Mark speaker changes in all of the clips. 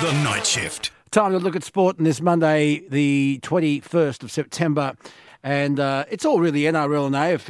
Speaker 1: The Night Shift.
Speaker 2: Time to look at sport on this Monday, the 21st of September. And it's all really NRL and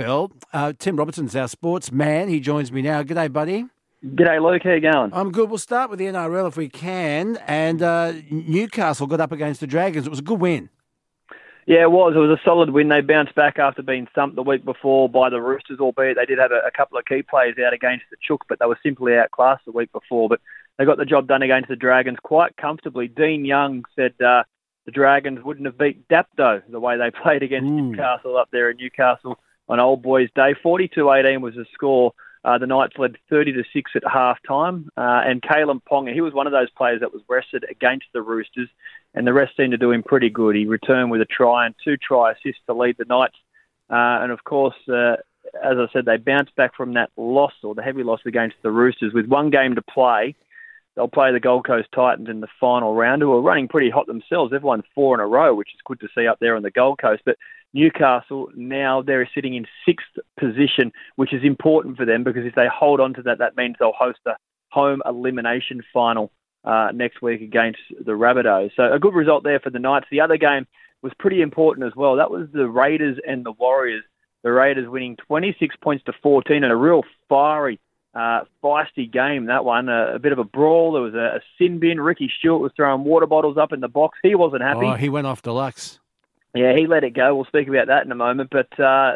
Speaker 2: AFL. Tim Robertson's our sports man. He joins me now. G'day, buddy.
Speaker 3: G'day, Luke. How you going?
Speaker 2: I'm good. We'll start with the NRL if we can. And Newcastle got up against the Dragons. It was a good win.
Speaker 3: Yeah, it was. It was a solid win. They bounced back after being thumped the week before by the Roosters, albeit they did have a couple of key players out against the Chook, but they were simply outclassed the week before. But they got the job done against the Dragons quite comfortably. Dean Young said the Dragons wouldn't have beat Dapto the way they played against Newcastle up there in Newcastle on Old Boys Day. 42-18 was the score. The Knights led 30-6 at half-time. And Kalen Ponga, he was one of those players that was rested against the Roosters, and the rest seemed to do him pretty good. He returned with a try and 2 try assists to lead the Knights. And, of course, as I said, they bounced back from that loss, or the heavy loss against the Roosters. With one game to play, they'll play the Gold Coast Titans in the final round, who are running pretty hot themselves. They've won 4 in a row, which is good to see up there on the Gold Coast. But Newcastle, now they're sitting in 6th position, which is important for them because if they hold on to that, that means they'll host a home elimination final next week against the Rabbitohs. So a good result there for the Knights. The other game was pretty important as well. That was the Raiders and the Warriors. The Raiders winning 26 points to 14 in a real fiery, feisty game, that one. A bit of a brawl. There was a sin bin. Ricky Stewart was throwing water bottles up in the box. He wasn't happy.
Speaker 2: Oh, he went off deluxe.
Speaker 3: Yeah, he let it go. We'll speak about that in a moment. But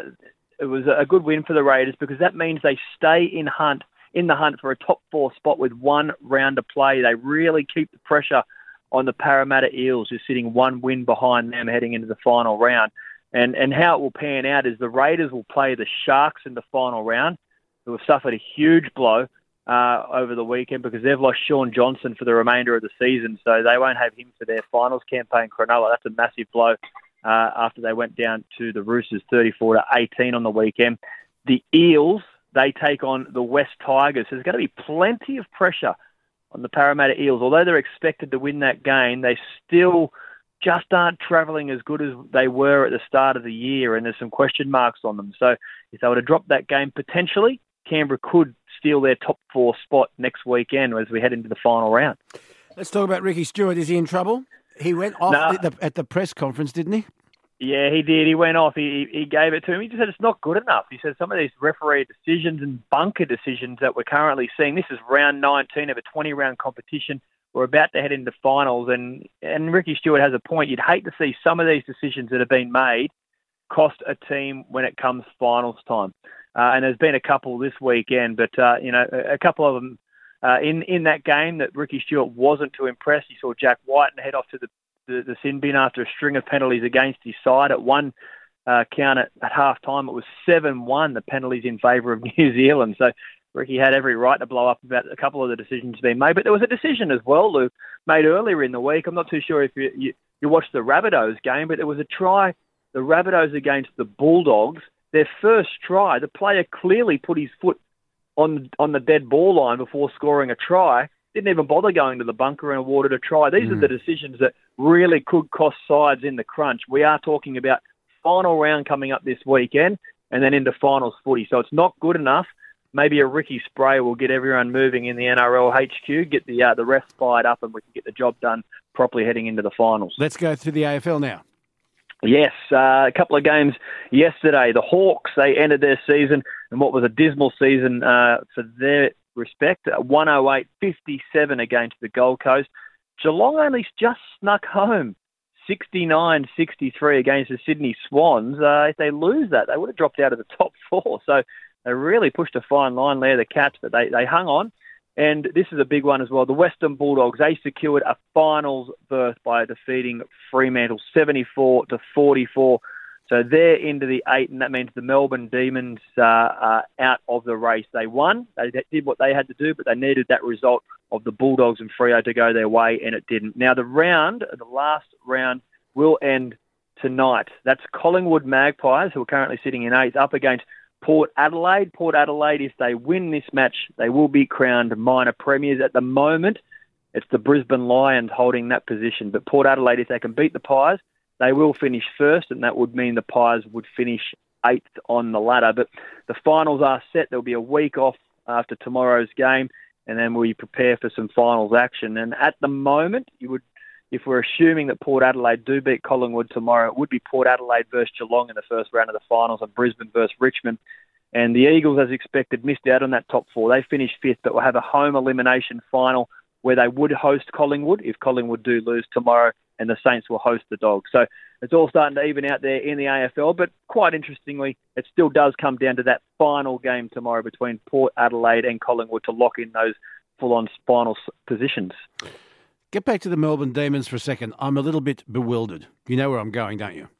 Speaker 3: it was a good win for the Raiders because that means they stay in the hunt for a top 4 spot with 1 round to play. They really keep the pressure on the Parramatta Eels, who's sitting 1 win behind them heading into the final round. And how it will pan out is the Raiders will play the Sharks in the final round, who have suffered a huge blow over the weekend because they've lost Sean Johnson for the remainder of the season, so they won't have him for their finals campaign. Cronulla, that's a massive blow after they went down to the Roosters 34-18 on the weekend. The Eels, they take on the West Tigers. So there's going to be plenty of pressure on the Parramatta Eels. Although they're expected to win that game, they still just aren't travelling as good as they were at the start of the year, and there's some question marks on them. So if they were to drop that game, potentially, Canberra could steal their top 4 spot next weekend as we head into the final round.
Speaker 2: Let's talk about Ricky Stewart. Is he in trouble? He went off at the press conference, didn't he?
Speaker 3: Yeah, he did. He went off. He gave it to him. He just said it's not good enough. He said some of these referee decisions and bunker decisions that we're currently seeing, this is round 19 of a 20-round competition. We're about to head into finals, and Ricky Stewart has a point. You'd hate to see some of these decisions that have been made cost a team when it comes finals time. And there's been a couple this weekend, but, a couple of them in that game that Ricky Stewart wasn't too impressed. He saw Jack White head off to the sin bin after a string of penalties against his side. At one count at half-time, it was 7-1, the penalties in favour of New Zealand. So Ricky had every right to blow up about a couple of the decisions being made. But there was a decision as well, Luke, made earlier in the week. I'm not too sure if you watched the Rabbitohs game, but there was a try, the Rabbitohs against the Bulldogs. Their first try, the player clearly put his foot on the dead ball line before scoring a try. Didn't even bother going to the bunker and awarded a try. These are the decisions that really could cost sides in the crunch. We are talking about final round coming up this weekend and then into finals footy. So it's not good enough. Maybe a Ricky spray will get everyone moving in the NRL HQ, get the refs fired up, and we can get the job done properly heading into the finals.
Speaker 2: Let's go through the AFL now.
Speaker 3: Yes, a couple of games yesterday. The Hawks, they ended their season in what was a dismal season for their respect, 108-57 against the Gold Coast. Geelong only just snuck home 69-63 against the Sydney Swans. If they lose that, they would have dropped out of the top 4. So they really pushed a fine line there, the Cats, but they hung on. And this is a big one as well. The Western Bulldogs, they secured a finals berth by defeating Fremantle 74-44. So they're into the 8, and that means the Melbourne Demons are out of the race. They won. They did what they had to do, but they needed that result of the Bulldogs and Freo to go their way, and it didn't. Now, the last round, will end tonight. That's Collingwood Magpies, who are currently sitting in 8th, up against Port Adelaide. Port Adelaide, if they win this match, they will be crowned minor premiers. At the moment, it's the Brisbane Lions holding that position. But Port Adelaide, if they can beat the Pies, they will finish first, and that would mean the Pies would finish 8th on the ladder. But the finals are set. There'll be a week off after tomorrow's game, and then we prepare for some finals action. And at the moment, if we're assuming that Port Adelaide do beat Collingwood tomorrow, it would be Port Adelaide versus Geelong in the first round of the finals and Brisbane versus Richmond. And the Eagles, as expected, missed out on that top four. They finished fifth, but will have a home elimination final where they would host Collingwood if Collingwood do lose tomorrow, and the Saints will host the Dogs. So it's all starting to even out there in the AFL, but quite interestingly, it still does come down to that final game tomorrow between Port Adelaide and Collingwood to lock in those full-on final positions.
Speaker 2: Get back to the Melbourne Demons for a second. I'm a little bit bewildered. You know where I'm going, don't you?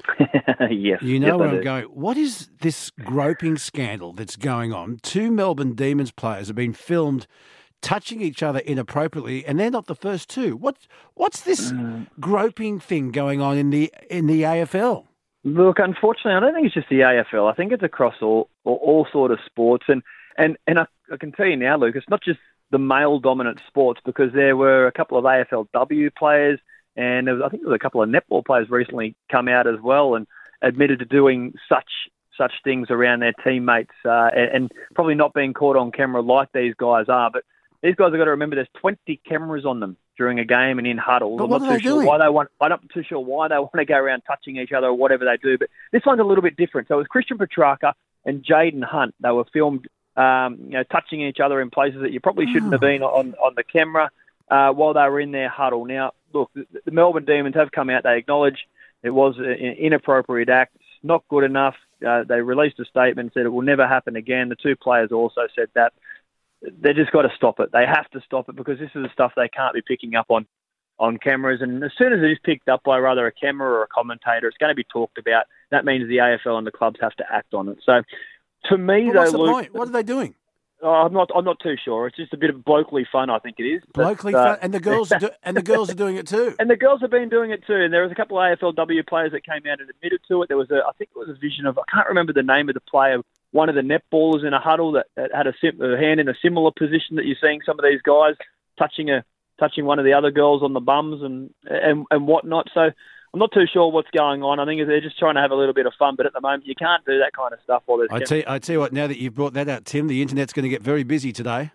Speaker 3: Yes.
Speaker 2: You know where I'm going. What is this groping scandal that's going on? 2 Melbourne Demons players have been filmed touching each other inappropriately, and they're not the first two. What's this groping thing going on in the AFL?
Speaker 3: Look, unfortunately, I don't think it's just the AFL. I think it's across all sort of sports, and I can tell you now, Luke, it's not just the male-dominant sports, because there were a couple of AFLW players, and I think there was a couple of netball players recently come out as well and admitted to doing such things around their teammates, and probably not being caught on camera like these guys are. But these guys have got to remember there's 20 cameras on them during a game and in huddles.
Speaker 2: But what are they doing?
Speaker 3: I'm not too sure why they want to go around touching each other or whatever they do. But this one's a little bit different. So it was Christian Petrarca and Jaden Hunt. They were filmed touching each other in places that you probably shouldn't have been on the camera while they were in their huddle. Now, look, the Melbourne Demons have come out. They acknowledge it was an inappropriate act. It's not good enough. They released a statement and said it will never happen again. The 2 players also said that. They just got to stop it. They have to stop it, because this is the stuff they can't be picking up on cameras. And as soon as it is picked up by rather a camera or a commentator, it's going to be talked about. That means the AFL and the clubs have to act on it. So, to me,
Speaker 2: what's the point? What are they doing?
Speaker 3: I'm not too sure. It's just a bit of blokely fun, I think it is.
Speaker 2: Blokely fun, and the girls are doing it too.
Speaker 3: And the girls have been doing it too. And there was a couple of AFLW players that came out and admitted to it. There was I think it was a vision of, I can't remember the name of the player, one of the netballers in a huddle that had a hand in a similar position that you're seeing some of these guys touching one of the other girls on the bums and whatnot. So I'm not too sure what's going on. I think they're just trying to have a little bit of fun, but at the moment you can't do that kind of stuff while there's...
Speaker 2: I tell you what, now that you've brought that out, Tim, the internet's going to get very busy today.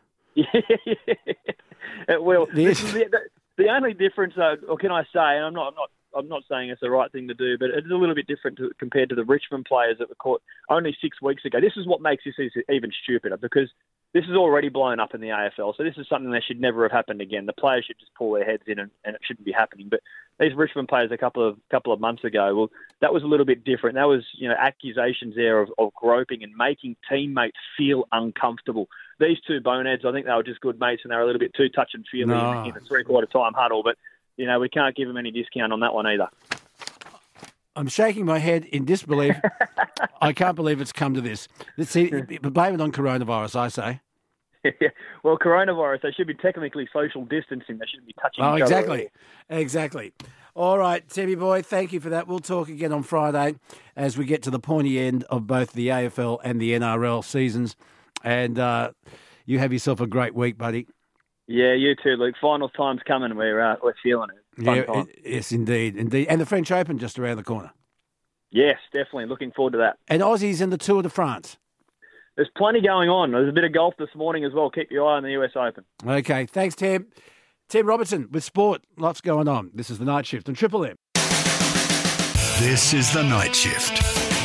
Speaker 3: It will. The only difference, or can I say, and I'm not saying it's the right thing to do, but it's a little bit different compared to the Richmond players that were caught only 6 weeks ago. This is what makes this even stupider, because this is already blown up in the AFL, so this is something that should never have happened again. The players should just pull their heads in, and it shouldn't be happening. But these Richmond players a couple of months ago, well, that was a little bit different. That was accusations there of groping and making teammates feel uncomfortable. These 2 boneheads, I think they were just good mates, and they were a little bit too touch and feely in a 3/4 time huddle. But we can't give them any discount on that one either.
Speaker 2: I'm shaking my head in disbelief. I can't believe it's come to this. See, blame it on coronavirus, I say.
Speaker 3: Yeah. Well, coronavirus, they should be technically social distancing. They shouldn't be touching each
Speaker 2: other. Exactly. All right, Timmy boy, thank you for that. We'll talk again on Friday as we get to the pointy end of both the AFL and the NRL seasons. And you have yourself a great week, buddy. Yeah,
Speaker 3: you too, Luke. Final time's coming. We're feeling it.
Speaker 2: Yes, indeed. And the French Open just around the corner.
Speaker 3: Yes, definitely. Looking forward to that.
Speaker 2: And Aussies in the Tour de France.
Speaker 3: There's plenty going on. There's a bit of golf this morning as well. Keep your eye on the US Open.
Speaker 2: Okay, thanks, Tim. Tim Robertson with sport. Lots going on. This is The Night Shift on Triple M.
Speaker 1: This is The Night Shift.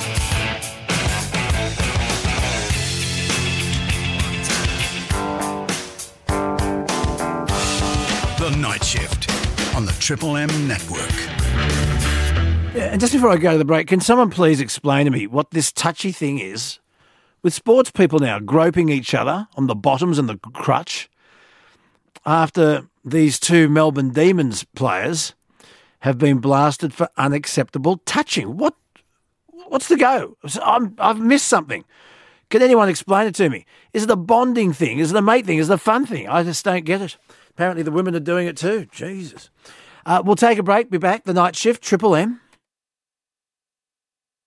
Speaker 1: The Night Shift on the Triple M Network.
Speaker 2: Yeah, and just before I go to the break, can someone please explain to me what this touchy thing is with sports people now groping each other on the bottoms and the crutch after these 2 Melbourne Demons players have been blasted for unacceptable touching? What's the go? I've missed something. Can anyone explain it to me? Is it a bonding thing? Is it a mate thing? Is it a fun thing? I just don't get it. Apparently the women are doing it too. Jesus. We'll take a break. Be back. The Night Shift, Triple M.